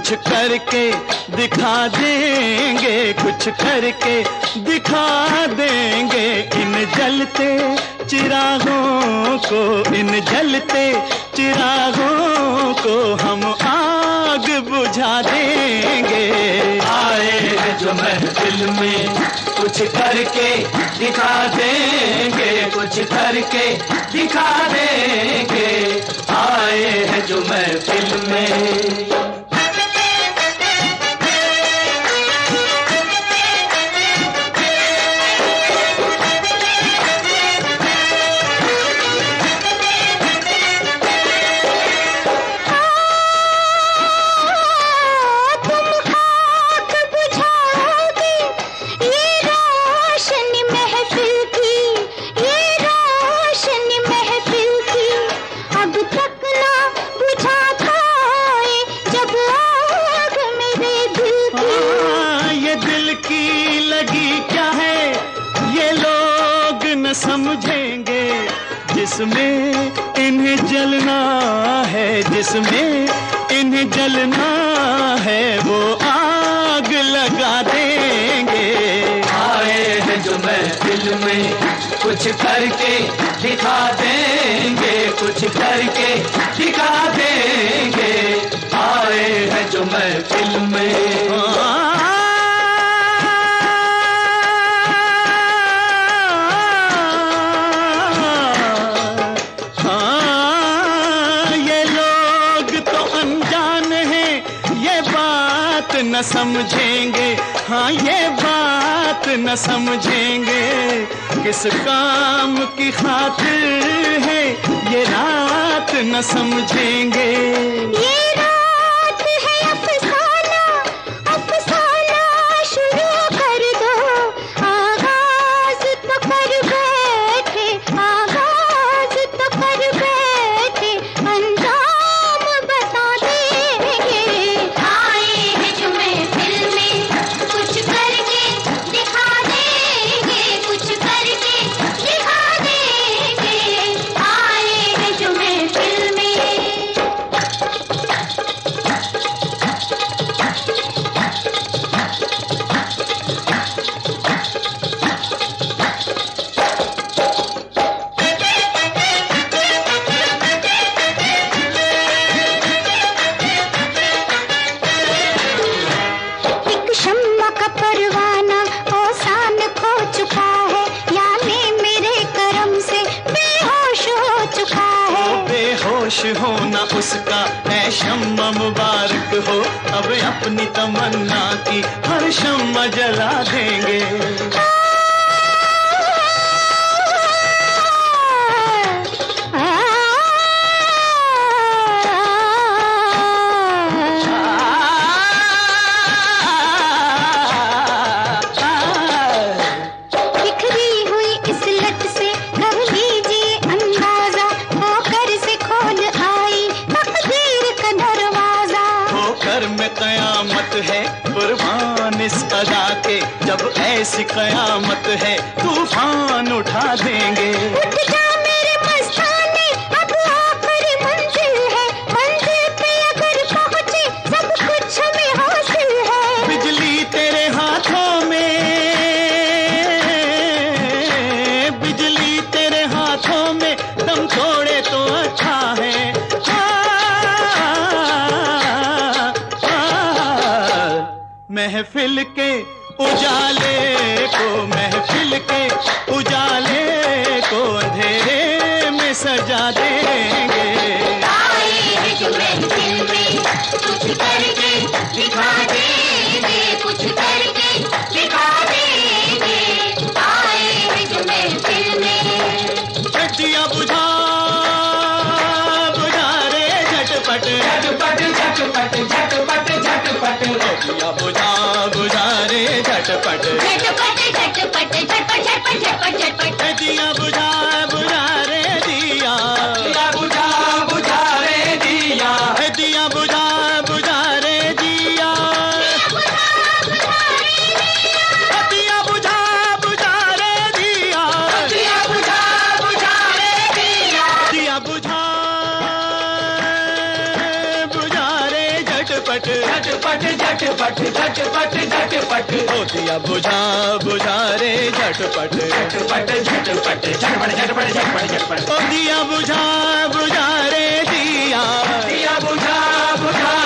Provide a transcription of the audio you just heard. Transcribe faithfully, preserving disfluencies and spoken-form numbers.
कुछ करके दिखा देंगे, कुछ करके दिखा देंगे। इन जलते चिरागों को, इन जलते चिरागों को हम आग बुझा देंगे। आए हैं जो महफिल में कुछ करके दिखा देंगे, कुछ करके दिखा देंगे। आए हैं जो महफिल में। समझेंगे जिसमें इन्हें जलना है, जिसमें इन्हें जलना है वो आग लगा देंगे। आए हैं जो महफिल में कुछ करके दिखा देंगे, कुछ करके दिखा देंगे। आए हैं जो महफिल में। न समझेंगे, हाँ ये बात न समझेंगे, किस काम की खातिर है ये रात न समझेंगे। ये रात है अफसाना, अफसाना शुरू कर दो, आगाज तो कर बैठे, आगाज तो कर बैठे, अंजाम बता देंगे। आए हैं जो महफिल में कुछ करके दिखा देंगे, कुछ करके दिखा देंगे। आए हैं जो महफिल में। एक शम्मा का परवाना ओसान खो चुका है, यानी मेरे करम से बेहोश हो चुका है। बेहोश होना उसका है शम्मा मुबारक हो, अब अपनी तमन्ना की हर शम्मा जला देंगे। बिखरी हुई इस लट से कर लीजिए अंदाजा, होकर से खोल आई तकदीर का दरवाजा। होकर में कयामत है कुर्बान इस अदा के, जब ऐसी कयामत है तूफान उठा देंगे। उठ जा मेरे मस्ताने, अब आखिरी मंजिल है, मंजिल पे अगर पहुंचे सब कुछ हमें हासिल है। बिजली तेरे हाथों में, बिजली तेरे हाथों में, दम तोड़े तो अच्छा है। आ, आ, महफिल के उजाले को, महफिल के उजाले को अंधेरे में सजा देंगे। आए हैं जो महफिल में कुछ करके दिखा देंगे, कुछ करके दिखा देंगे। आए हैं जो महफिल में। दिया बुझा बुझा रे झटपट, झटपट झटपट झटपट झटपट। दिया बुझा बुझा रे झटपट, झटपट झटपट झटपट झटपट झटपट झटपट। दिया बुझा बुझा रे दिया, दिया बुझा बुझा रे दिया, दिया बुझा बुझा रे दिया, दिया बुझा बुझा रे दिया, दिया बुझा बुझा रे दिया, दिया बुझा बुझा रे झटपट। झटपट झटपट झटपट झटपट झटपट ओ दिया बुझा बुझा रे झटपट झटपट झटपट झटपट झटपट झटपट झटपट ओ दिया बुझा बुझा रे दिया दिया बुझा बुझा